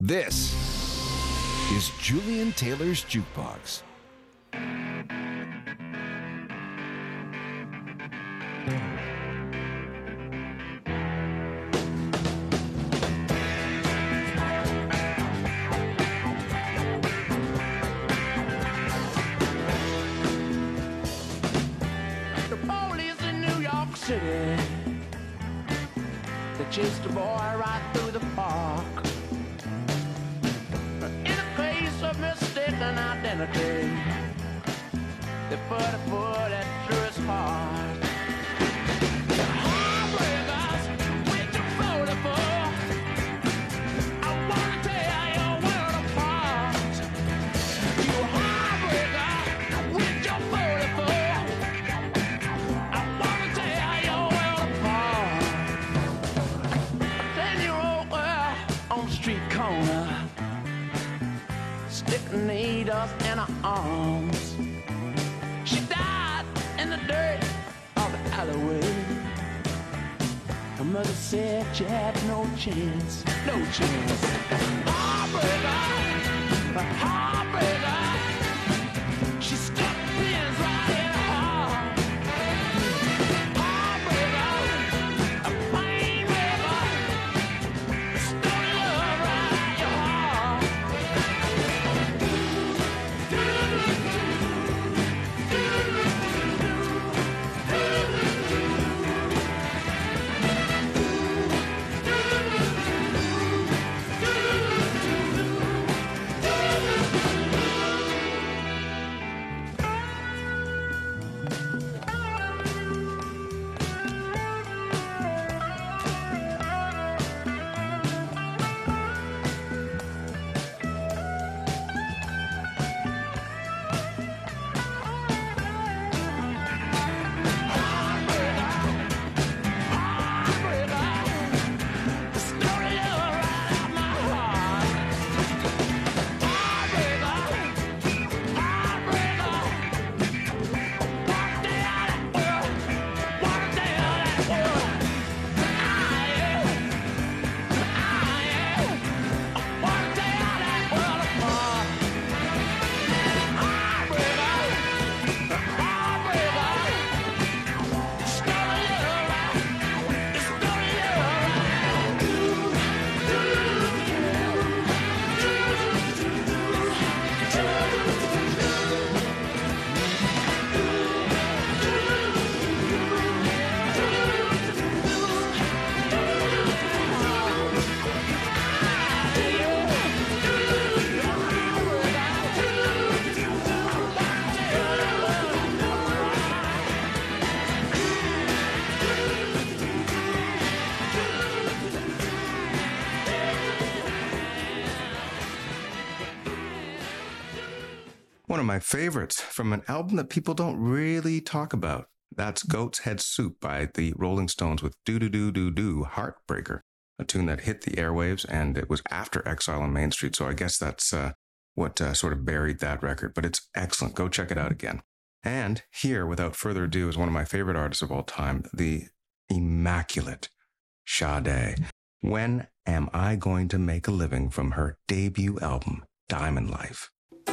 This is Julian Taylor's Jukebox. The police in New York City, they chased a boy right through the park. In a case of mistaken identity, they put a bullet through his heart. Heartbreakers, with your beautiful, I wanna tear your world apart. You heartbreaker, with your beautiful, I wanna tear your world apart. A 10-year-old girl on the street corner, sticking needles in her arms. She died in the dirt of the alleyway. Her mother said she had no chance, no chance. Heartbreaker, heartbreaker. She stuck pins right in her heart. Heartbreaker, a pain breaker. Stuck love right in your heart. One of my favorites from an album that people don't really talk about. That's Goat's Head Soup by the Rolling Stones with Do Do Do Do Do, Heartbreaker, a tune that hit the airwaves, and it was after Exile on Main Street, so I guess that's what sort of buried that record, but it's excellent. Go check it out again. And here, without further ado, is one of my favorite artists of all time, the immaculate Sade. When Am I Going to Make a Living, from her debut album, Diamond Life.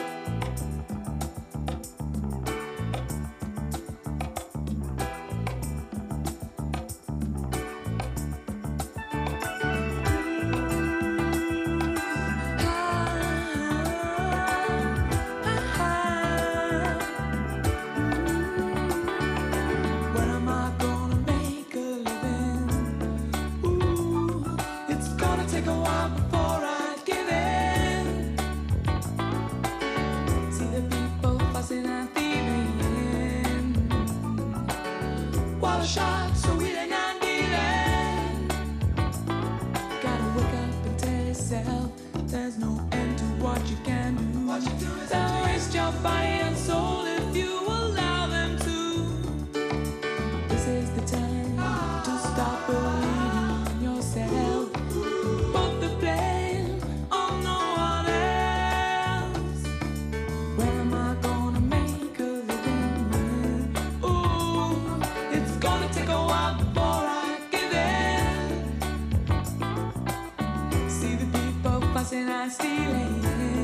Shot, so we ain't not dealing. Gotta wake up and tell yourself there's no end to what you can do. What you do is don't waste your body and soul if you allow them to. This is the time to stop believing in yourself. Put the blame on no one else. When am I gonna make a living? Ooh, it's gonna take a while before I give in. See the people fussing at and stealing.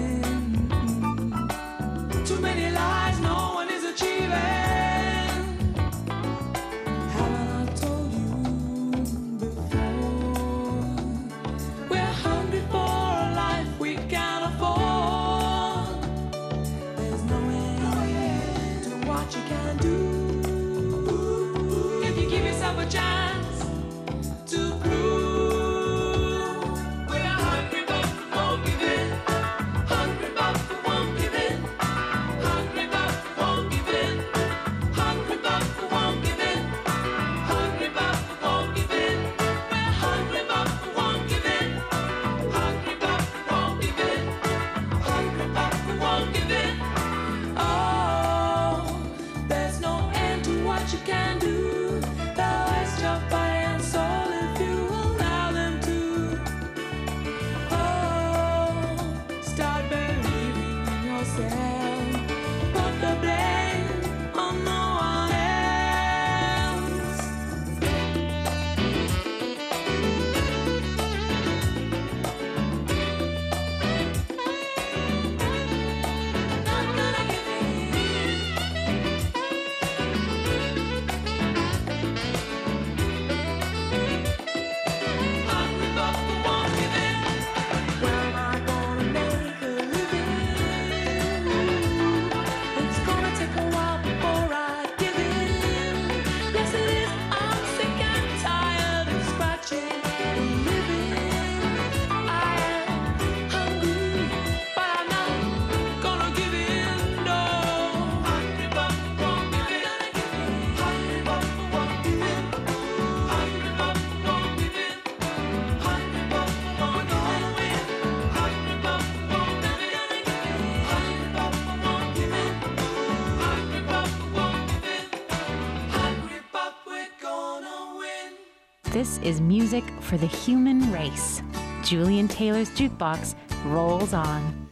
Too many lies, no one is achieving. Haven't I told you before? We're hungry for a life we can't afford. There's no end to what you can do if you give yourself a chance to prove. We're hungry but we won't give in. Hungry but we won't give in. Hungry but we won't give in. Hungry but we won't give in. Hungry but we won't give in. We're hungry but we won't give in. Hungry but we won't give in. Hungry but we won't give in. Oh, there's no end to what you can do. They'll waste your body and soul if you allow them to. Oh, start believing in yourself. Put the blame on no one else. Not gonna give in. Hungry but we won't give in. Where am I gonna make a living? It's gonna take a while before I give in. Yes it is, I'm sick and tired of scratching and living. I am hungry, but I'm not gonna give in, no. Hungry but we won't give in. Hungry but we won't give in. Hungry but we won't give in. Hungry but we won't give in. Hungry but we won't give in. Hungry but we won't give in. Hungry but we won't give in. Hungry but we're gonna win. This is music for the human race. Julian Taylor's Jukebox rolls on.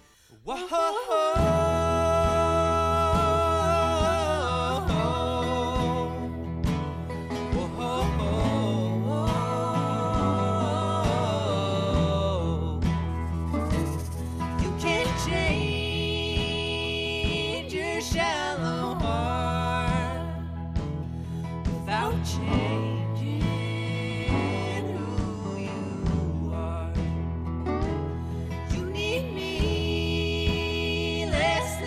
You can't change your shallow heart without changing who you are. You need me less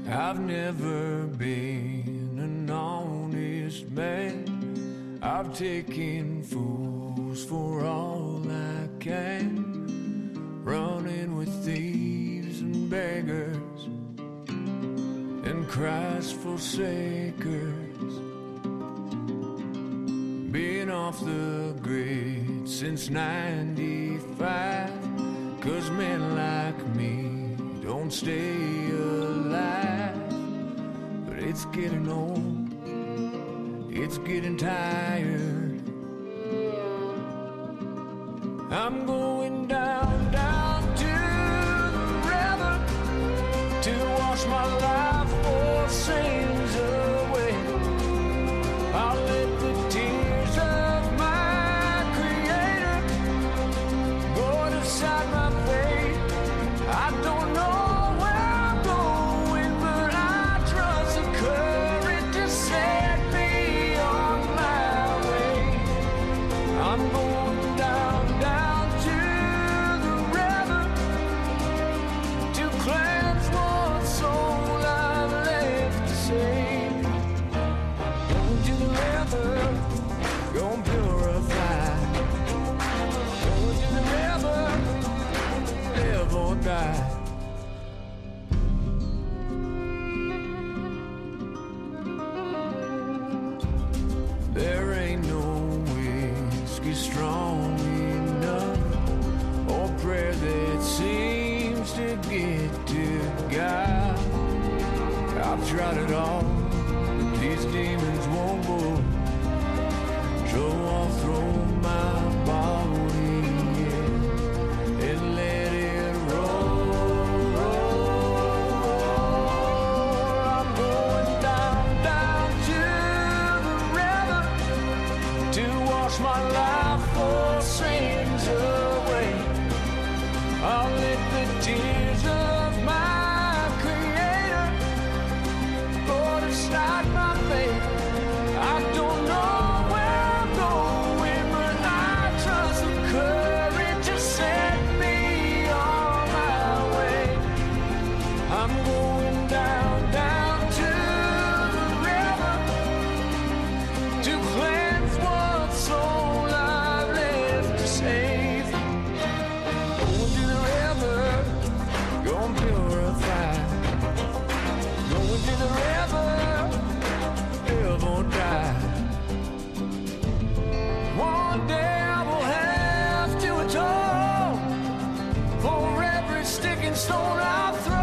I've never been an honest man. I've taken fools for all I can, running with thieves and beggars and Christ's forsakers. Been off the grid since 95, 'cause men like me don't stay alive. But it's getting old, it's getting tired. I'm going down, down to the river to wash my life for sins away. I'll let the tears of my Creator go beside my faith. I don't know where I'm going, but I trust the courage to set me on my way. I'm going down, down to the river to cleanse what soul I've left to save. Going to the river, going purify. Going to the river, live or die. There ain't no whiskey strong enough or prayer that seems to get to God. I've tried it all, but these demons won't go. So I'll throw my body in and let it roll. I'm going down, down to the river to wash my life for sins away. I'll let the tears of my Creator go to start my faith. I don't know where I'm going, but I trust the courage to set me on my way. I'm going down, down to the river to cleanse what soul I've left to save. Going to the river, going purify. Going to the river, live or die. One day I will have to atone for every stick and stone I've thrown.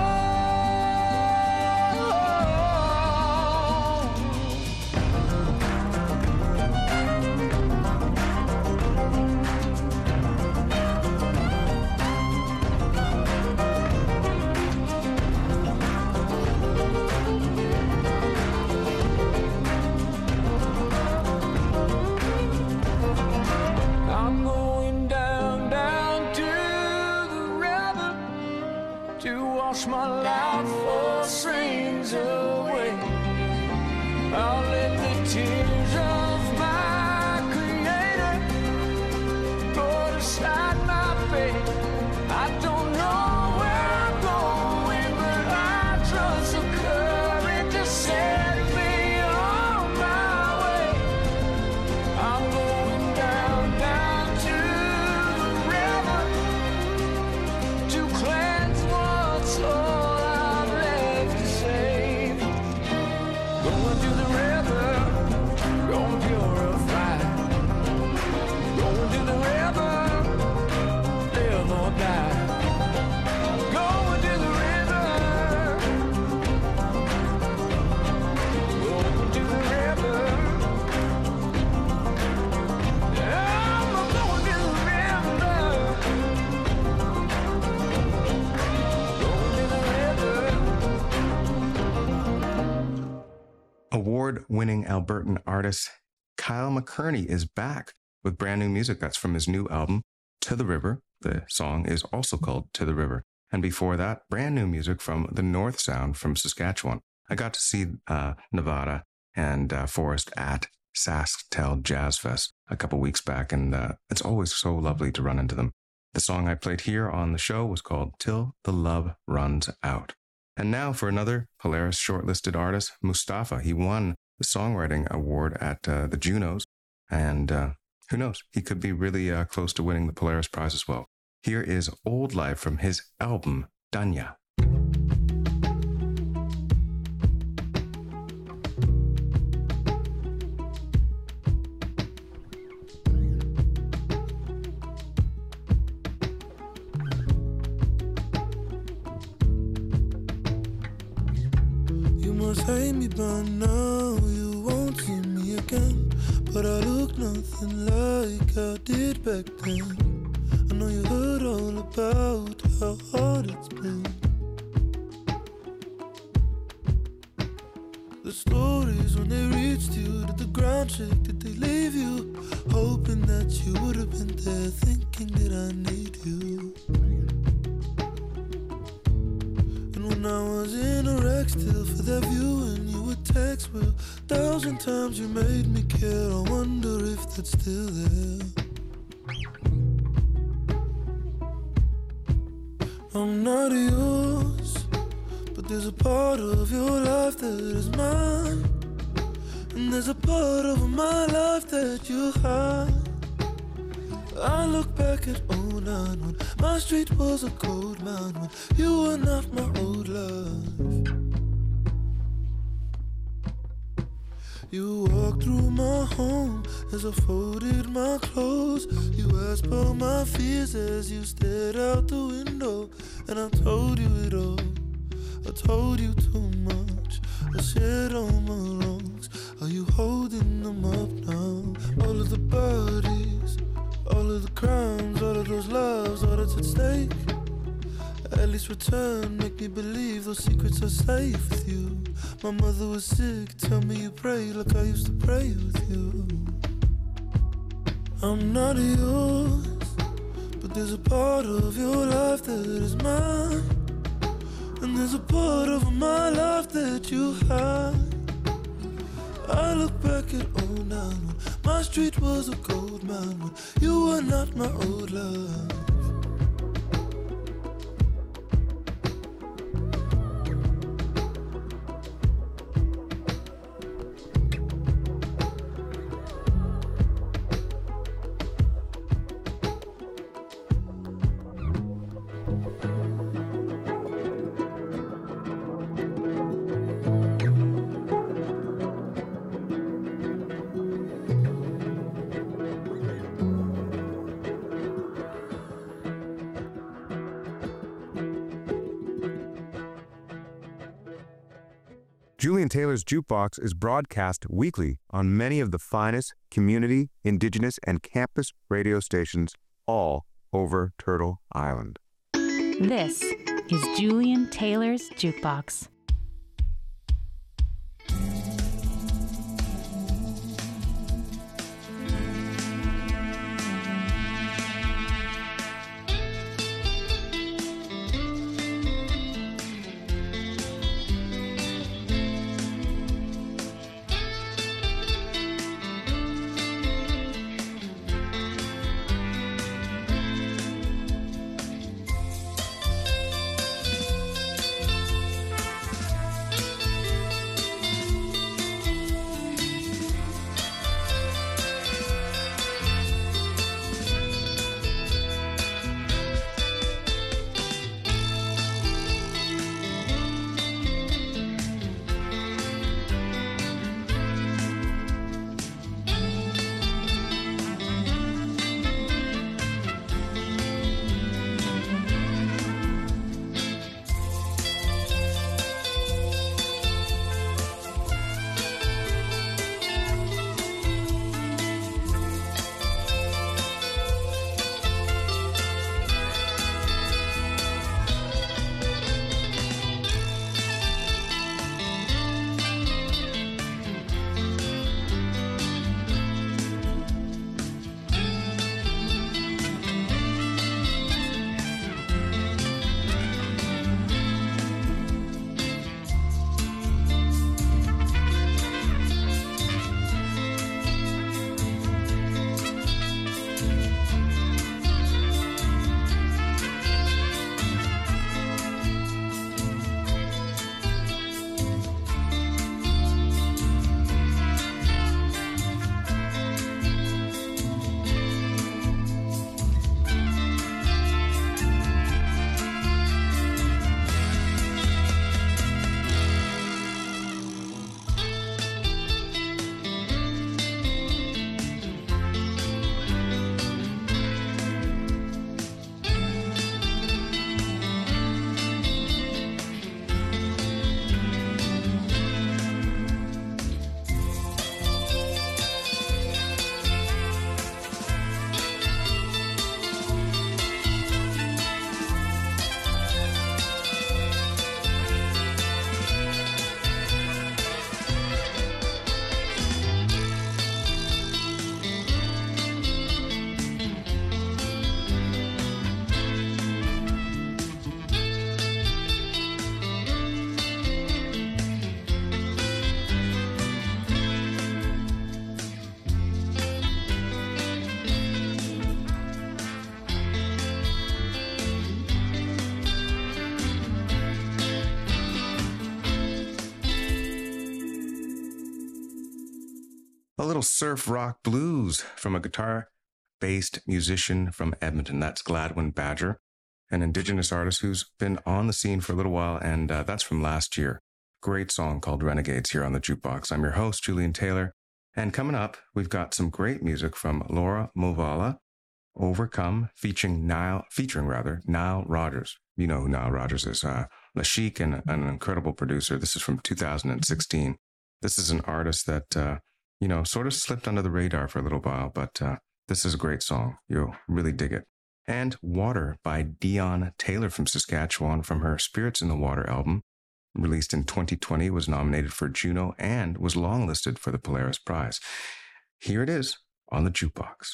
I'm going down, down to the river to wash my life for sins away. I'll let the tears of my Creator go to start my faith. I don't know where I'm going, but I trust the courage to set me on my way. I'm going down, down to the river to cleanse what's all I've left to save. Going to the river, going purify. Going to the river, live or die. Going to the river, going to the river. I'm going to the river, going to the river. Award-winning Albertan artist Kyle McCurney is back with brand new music. That's from his new album, To the River. The song is also called To the River. And before that, brand new music from the North Sound from Saskatchewan. I got to see Nevada and Forrest at SaskTel Jazz Fest a couple weeks back, and it's always so lovely to run into them. The song I played here on the show was called Till the Love Runs Out. And now for another Polaris shortlisted artist, Mustafa. He won the Songwriting Award at the Junos, and who knows, he could be really close to winning the Polaris Prize as well. Here is Old Life from his album, Danya. Hate me by now, you won't see me again. But I look nothing like I did back then. I know you heard all about how hard it's been. The stories when they reached you, did the ground shake, did they leave you? Hoping that you would have been there, thinking that I need you. When I was in a wreck still for that view and you would text, well, 1,000 times you made me care. I wonder if that's still there. I'm not yours, but there's a part of your life that is mine, and there's a part of my life that you hide. I look back at 09 when my street was a cold mine, when you were not my old love. You walked through my home as I folded my clothes. You asked about my fears as you stared out the window, and I told you it all. I told you too much. I shared all my wrongs. Are you holding them up now? All of the bodies, all of the crimes, all of those loves, all that's at stake. At least return, make me believe those secrets are safe with you. My mother was sick, tell me you pray like I used to pray with you. I'm not yours, but there's a part of your life that is mine, and there's a part of my life that you hide. I look back at 09 when my street was a gold mine, when you were not my old love. Julian Taylor's Jukebox is broadcast weekly on many of the finest community, indigenous, and campus radio stations all over Turtle Island. This is Julian Taylor's Jukebox. A little surf rock blues from a guitar-based musician from Edmonton. That's Gladwin Badger, an Indigenous artist who's been on the scene for a little while, and that's from last year. Great song called Renegades here on the Jukebox. I'm your host, Julian Taylor, and coming up, we've got some great music from Laura Movala, Overcome, featuring Nile Rodgers. You know who Nile Rodgers is. Lashik, and an incredible producer. This is from 2016. This is an artist that, sort of slipped under the radar for a little while, but this is a great song. You'll really dig it. And Water by Dion Taylor from Saskatchewan, from her Spirits in the Water album, released in 2020, was nominated for Juno and was longlisted for the Polaris Prize. Here it is on the Jukebox.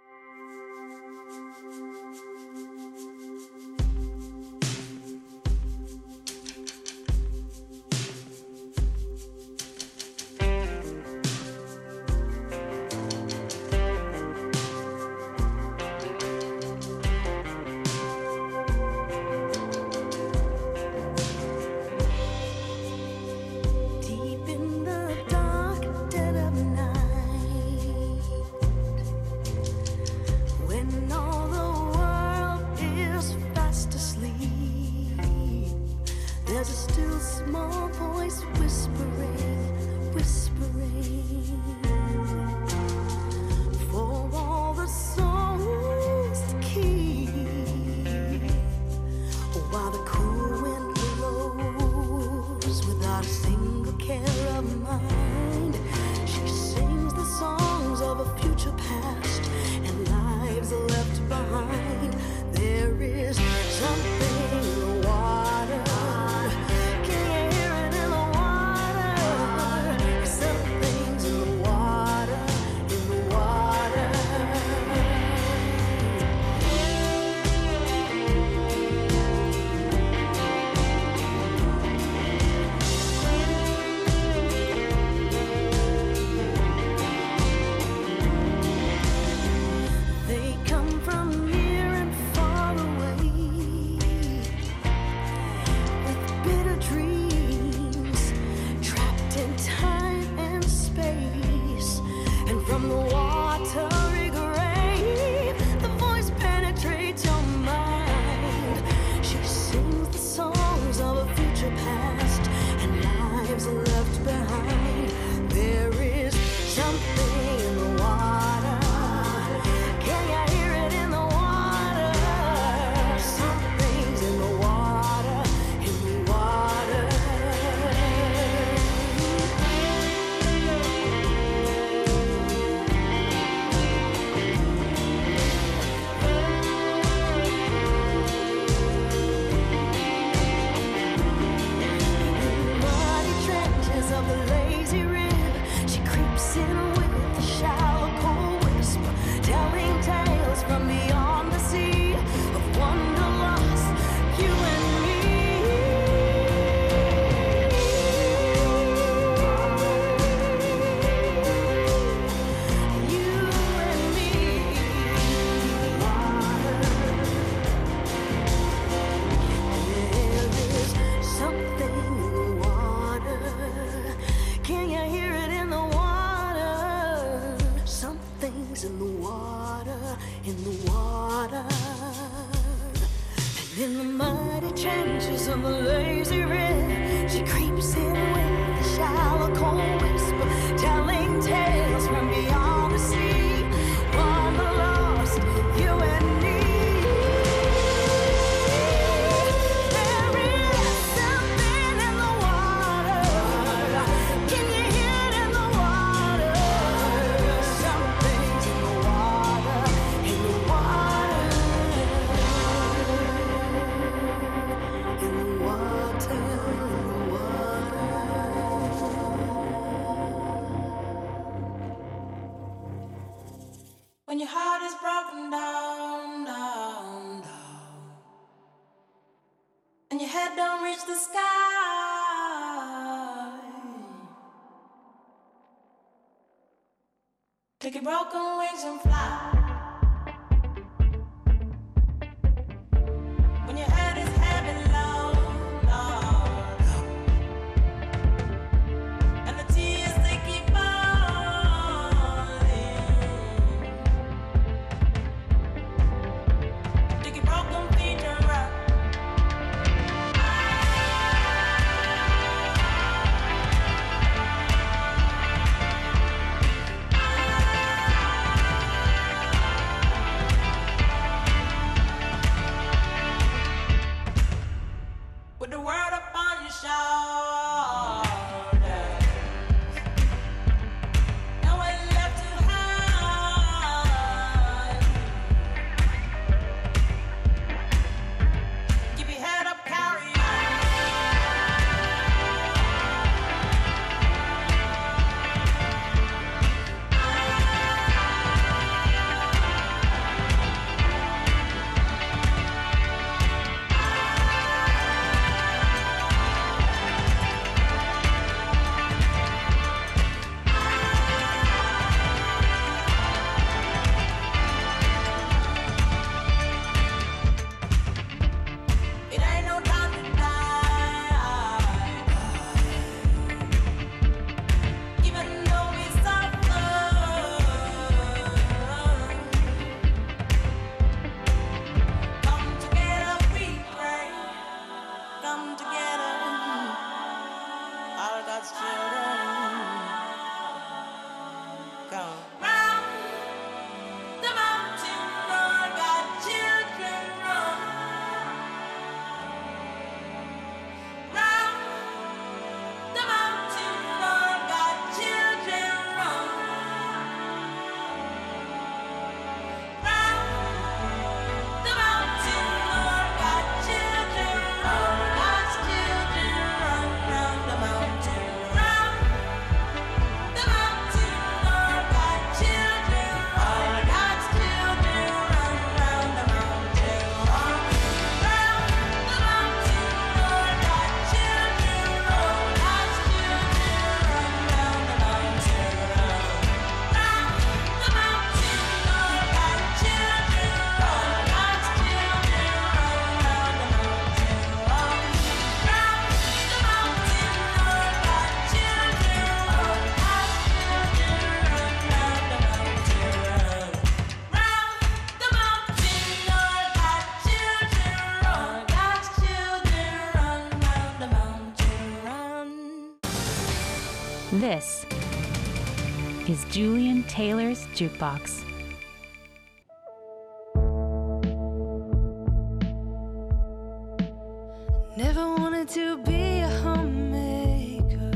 When your heart is broken down, down, down, and your head don't reach the sky, take your broken wings and fly. When your head is heavy, low, low, low, and the tears they keep falling. This is Julian Taylor's Jukebox. Never wanted to be a homemaker.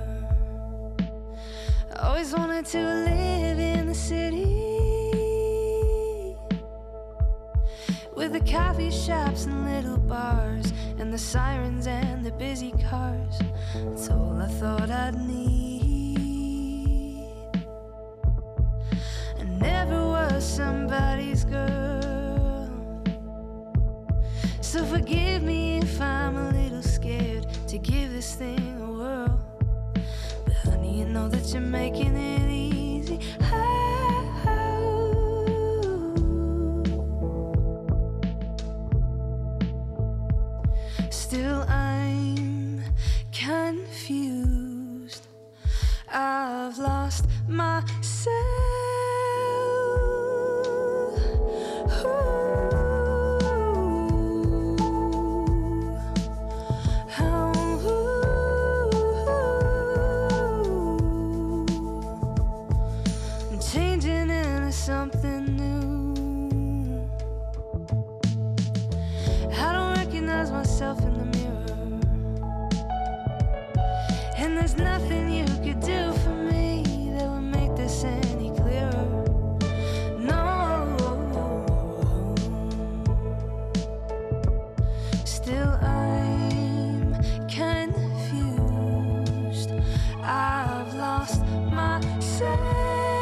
Always wanted to live in the city, with the coffee shops and little bars, and the sirens and the busy cars. That's all I thought I'd need. I never was somebody's girl, so forgive me if I'm a little scared to give this thing a whirl. But honey, you know that you're making it easy. Still I'm confused. I've lost myself. Something new. I don't recognize myself in the mirror, and there's nothing you could do for me that would make this any clearer. No, still I'm confused. I've lost myself.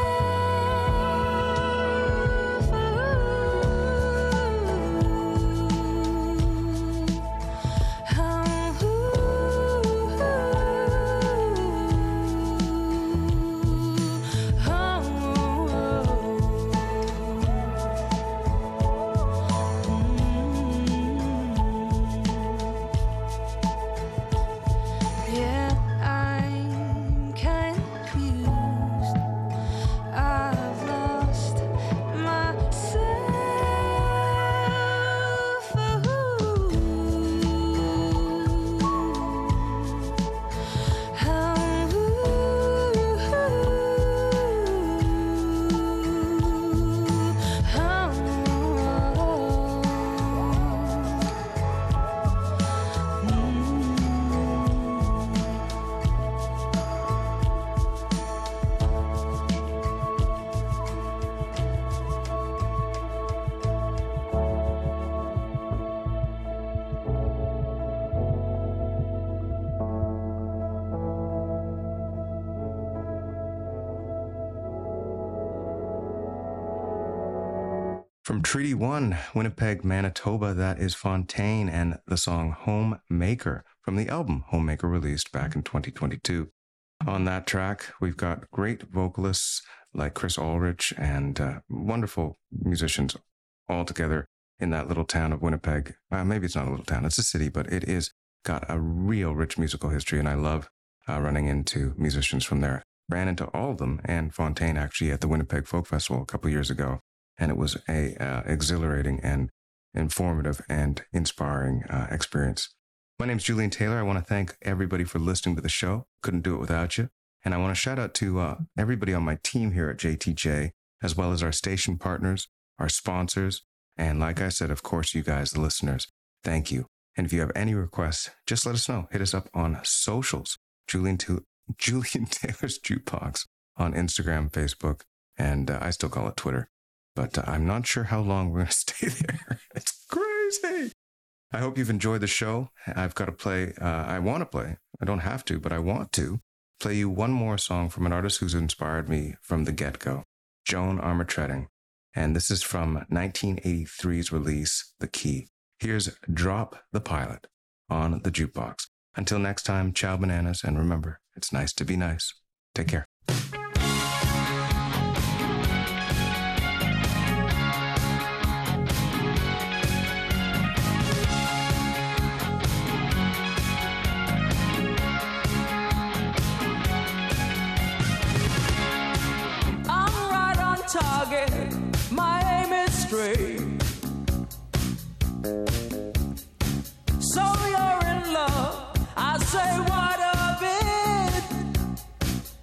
From Treaty 1, Winnipeg, Manitoba, that is Fontaine and the song Homemaker from the album Homemaker, released back in 2022. On that track, we've got great vocalists like Chris Ulrich and wonderful musicians all together in that little town of Winnipeg. Maybe it's not a little town, it's a city, but it is got a real rich musical history, and I love running into musicians from there. Ran into all of them and Fontaine actually at the Winnipeg Folk Festival a couple of years ago. And it was a exhilarating and informative and inspiring experience. My name's Julian Taylor. I want to thank everybody for listening to the show. Couldn't do it without you. And I want to shout out to everybody on my team here at JTJ, as well as our station partners, our sponsors, and like I said, of course, you guys, the listeners. Thank you. And if you have any requests, just let us know. Hit us up on socials. Julian Taylor's Jukebox on Instagram, Facebook, and I still call it Twitter. But I'm not sure how long we're going to stay there. It's crazy. I hope you've enjoyed the show. I've got to play, I want to play, I don't have to, but I want to play you one more song from an artist who's inspired me from the get-go, Joan Armatrading. And this is from 1983's release, The Key. Here's Drop the Pilot on the Jukebox. Until next time, ciao bananas, and remember, it's nice to be nice. Take care. Target, my aim is straight. So you're in love, I say what of it?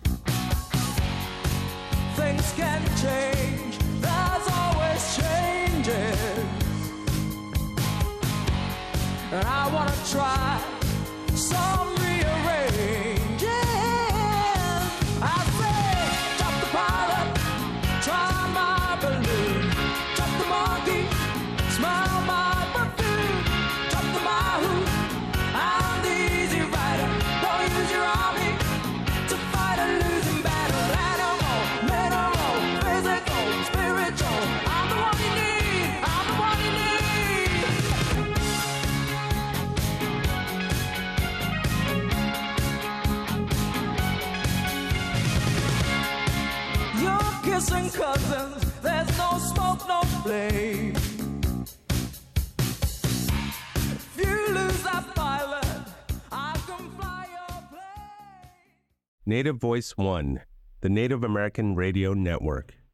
can change. There's always changes. And I wanna try some rearranging. I say, drop the pilot, try my balloon. Drop the monkey, smell my perfume. Drop the mahou, I'm the easy rider. Don't use your army to fight a losing battle. Animal, mineral, physical, spiritual. I'm the one you need, I'm the one you need. You're kissing cousins, there's no smoke, no flame. If you lose that pilot, I can fly your plane. Native Voice One, the Native American Radio Network.